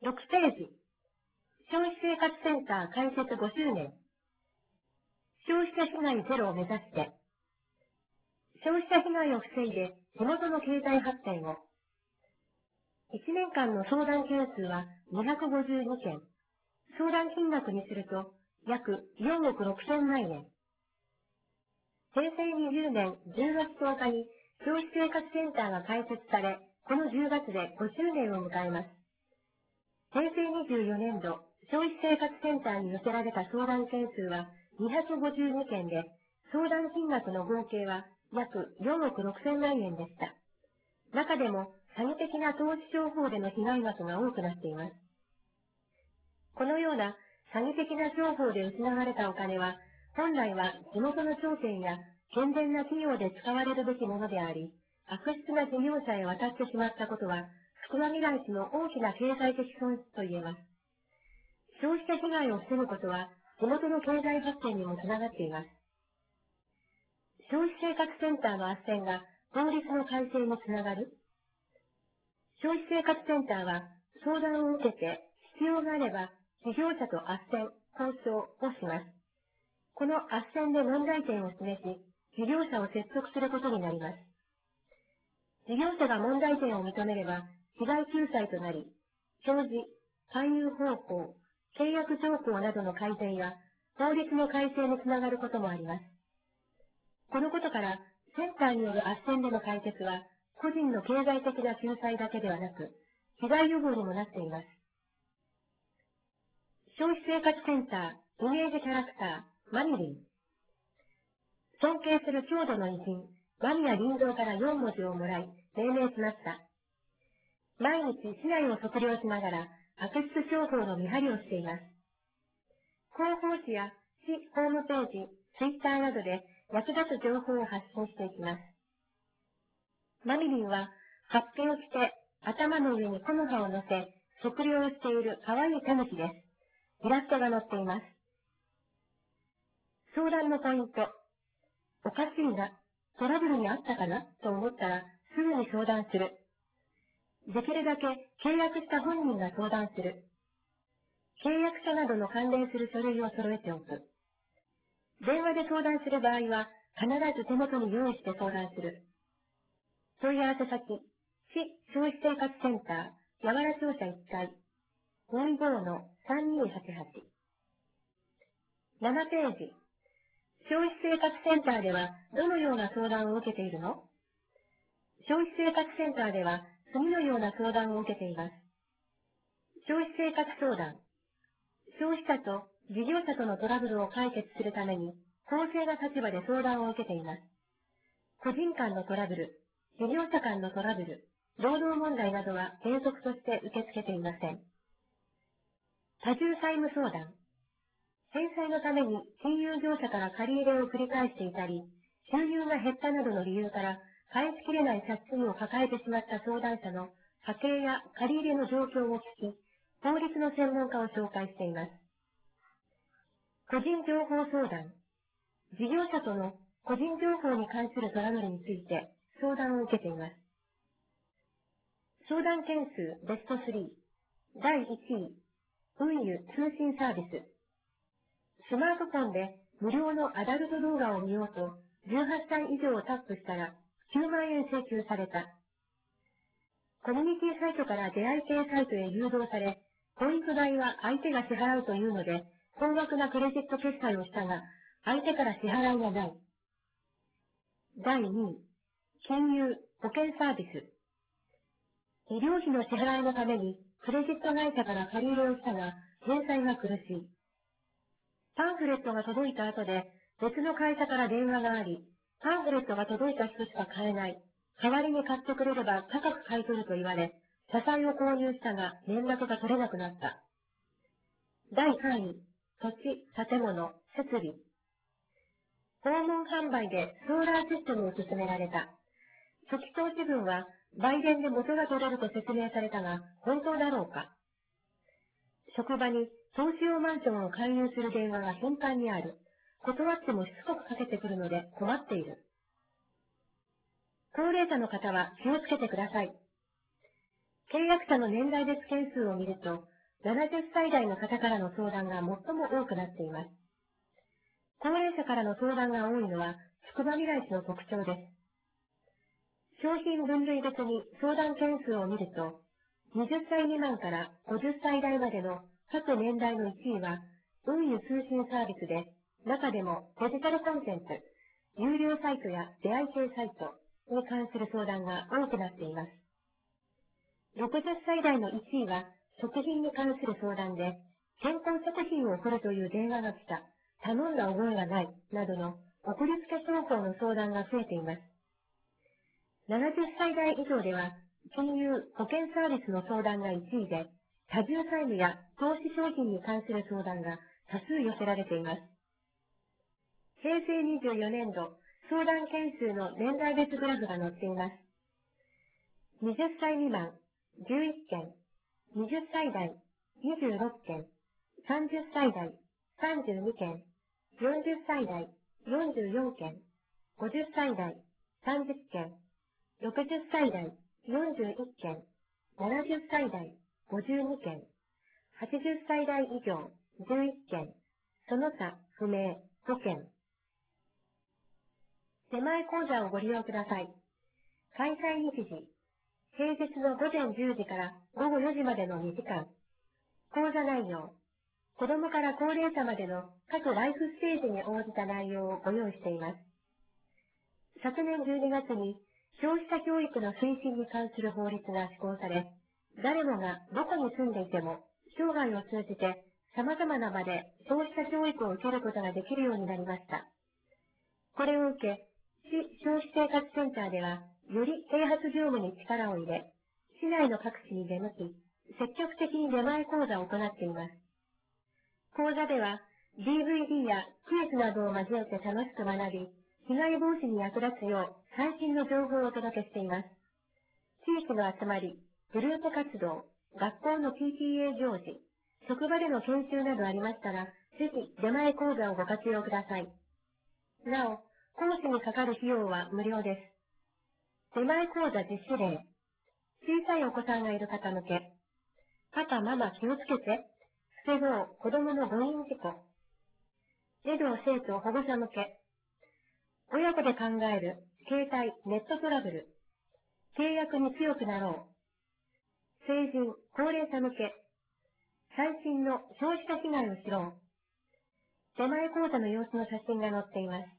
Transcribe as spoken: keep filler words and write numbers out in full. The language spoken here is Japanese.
ろくページ、消費生活センター開設ごしゅうねん。消費者被害ゼロを目指して、消費者被害を防いで地元の経済発展を。いちねんかんの相談件数はにひゃくごじゅうにけん。相談金額にすると約よんおくろくせんまんえん。へいせいにじゅうねんじゅうがつとおかに消費生活センターが開設され、このじゅうがつでごしゅうねんを迎えます。へいせいにじゅうよねんど、消費生活センターに寄せられた相談件数はにひゃくごじゅうにけんで、相談金額の合計は約よんおくろくせんまんえんでした。中でも詐欺的な投資商法での被害額が多くなっています。このような詐欺的な商法で失われたお金は、本来は地元の商店や健全な企業で使われるべきものであり、悪質な事業者へ渡ってしまったことは、福和未来市の大きな経済的損失と言えます。消費者被害を防ぐことは、地元の経済発展にもつながっています。消費生活センターの斡旋が法律の改正につながる。消費生活センターは相談を受けて必要があれば事業者と斡旋、交渉をします。この斡旋で問題点を示し、事業者を説得することになります。事業者が問題点を認めれば被害救済となり、表示、勧誘方法、契約条項などの改善や法律の改正につながることもあります。このことから、センターによる斡旋での解決は、個人の経済的な救済だけではなく、被害予防にもなっています。消費生活センター、イメージキャラクター、マミリン。尊敬する郷土の偉人、間宮林道からよんもじをもらい、命名しました。毎日市内を測量しながら、悪質商法の見張りをしています。広報誌や市ホームページ、ツイッターなどで役立つ情報を発信していきます。マミリンは、ハッピを着て、頭の上に木の葉を乗せ、測量をしている可愛いタヌキです。イラストが載っています。相談のポイント。おかしいな、トラブルにあったかなと思ったら、すぐに相談する。できるだけ契約した本人が相談する。契約書などの関連する書類を揃えておく。電話で相談する場合は、必ず手元に用意して相談する。問い合わせ先、市消費生活センター、八原庁舎いっかい、ごじゅうごのさんにーはちはち。ななページ。消費生活センターではどのような相談を受けているの？消費生活センターでは次のような相談を受けています。消費生活相談。消費者と事業者とのトラブルを解決するために公正な立場で相談を受けています。個人間のトラブル、事業者間のトラブル、労働問題などは原則として受け付けていません。多重債務相談。返済のために金融業者から借り入れを繰り返していたり、収入が減ったなどの理由から返しきれない借金を抱えてしまった相談者の家計や借り入れの状況を聞き、法律の専門家を紹介しています。個人情報相談。事業者との個人情報に関するトラブルについて相談を受けています。相談件数ベストスリー。だいいちい、運輸通信サービス。スマートフォンで無料のアダルト動画を見ようとじゅうはっさい以上をタップしたらきゅうまんえん請求された。コミュニティサイトから出会い系サイトへ誘導され、ポイント代は相手が支払うというので、高額なクレジット決済をしたが、相手から支払いがない。だいにい、金融、保険サービス。医療費の支払いのためにクレジット会社から借り入れをしたが、返済が苦しい。パンフレットが届いた後で別の会社から電話があり、パンフレットが届いた人しか買えない。代わりに買ってくれれば高く買い取ると言われ、社債を購入したが連絡が取れなくなった。だいさんい、土地、建物、設備。訪問販売でソーラーシステムを勧められた。初期投資分は売電で元が取れると説明されたが、本当だろうか。職場に投資用マンションを勧誘する電話が頻繁にある。断ってもしつこくかけてくるので困っている。高齢者の方は気をつけてください。契約者の年代別件数を見ると、 ななじゅっさい代の方からの相談が最も多くなっています。高齢者からの相談が多いのは、宿場未来市の特徴です。商品分類別に相談件数を見ると、はたち未満からごじゅっさい代までの各年代のいちいは、運輸通信サービスで、中でもデジタルコンテンツ、有料サイトや出会い系サイトに関する相談が多くなっています。ろくじゅっさい代のいちいは、食品に関する相談で、健康食品を送るという電話が来た、頼んだ覚えがない、などの送りつけ商法の相談が増えています。ななじゅっさい代以上では、金融・保険サービスの相談がいちいで、多重債務や投資商品に関する相談が多数寄せられています。へいせいにじゅうよねんど、相談件数の年代別グラフが載っています。はたち未満、じゅういっけん、はたち代、にじゅうろっけん、さんじゅっさい代、さんじゅうにけん、よんじゅっさい代、よんじゅうよんけん、ごじゅっさい代、さんじゅっけん、ろくじゅっさい代、よんじゅういっけん、ななじゅっさい代、ごじゅうにけん、はちじゅっさい代以上、じゅういっけん、その他不明、ごけん。出前講座をご利用ください。開催日時、平日のごぜんじゅうじからごごよじまでのにじかん。講座内容、子供から高齢者までの各ライフステージに応じた内容をご用意しています。昨年じゅうにがつに消費者教育の推進に関する法律が施行され、誰もがどこに住んでいても生涯を通じて様々な場で消費者教育を受けることができるようになりました。これを受け、市消費生活センターでは、より啓発業務に力を入れ、市内の各地に出向き、積極的に出前講座を行っています。講座では、ディーブイディー やクイズなどを交えて楽しく学び、被害防止に役立つよう最新の情報をお届けしています。地域の集まり、グループ活動、学校の ピーティーエー 行事、職場での研修などありましたら、ぜひ出前講座をご活用ください。なお、講師にかかる費用は無料です。出前講座実施例。小さいお子さんがいる方向け。パパ、ママ気をつけて。防ごう子供の誤飲事故。児童生徒保護者向け。親子で考える携帯ネットトラブル。契約に強くなろう。成人高齢者向け。最新の消費者被害を知ろう。出前講座の様子の写真が載っています。